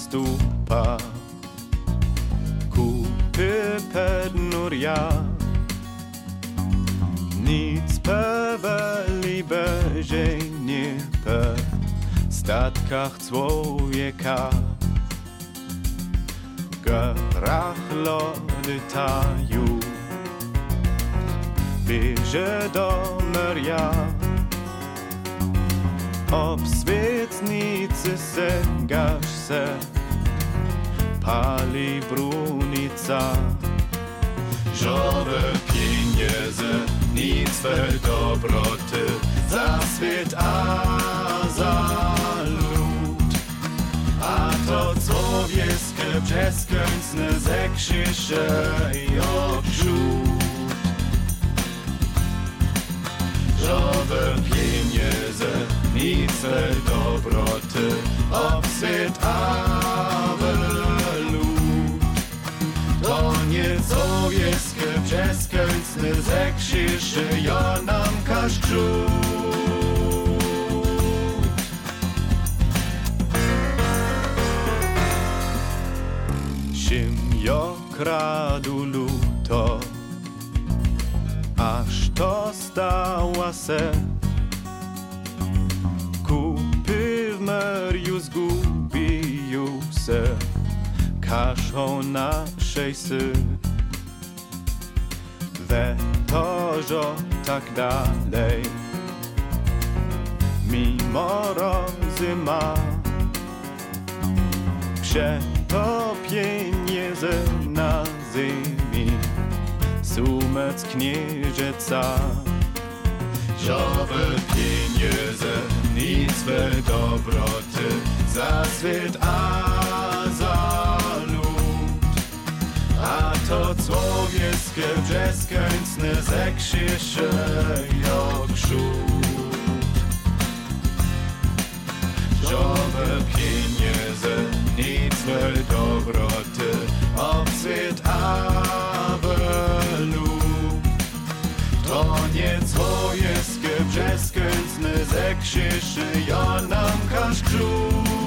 stupa. Kupy pednuria, nic peweli beziej nie pe statkach człowieka. W górach lody tają, bieże do morza. Ob swietnicy se gasz se, pali brunica. Żowe pieniądze, nic swe dobroty, za świat a za lud. A to człowieskie przeskąsne zekrzysze i obrzut. Żowe pieniądze, nic swe dobroty, ob świat a lud. To nie sowieckie przeskąsne zekrzysze, ja nam każ krzut. Siemio kradu luto, aż to stała se. Kupy w merju zgubił se, kaszą naszej sy. We torzo tak dalej, mimo rozy ma. Przetopienie na ziemi, sumec knieżeca. Żowe pieniądze, nic swe dobroty, za świat a za lud. A to człowieskie przeskąsne zekrzysze jak szut. Żowe pieniądze, nic swe dobroty, ob świat a lud. To nie człowieskie przeskąsne zekrzysze, ja nam każ krzut.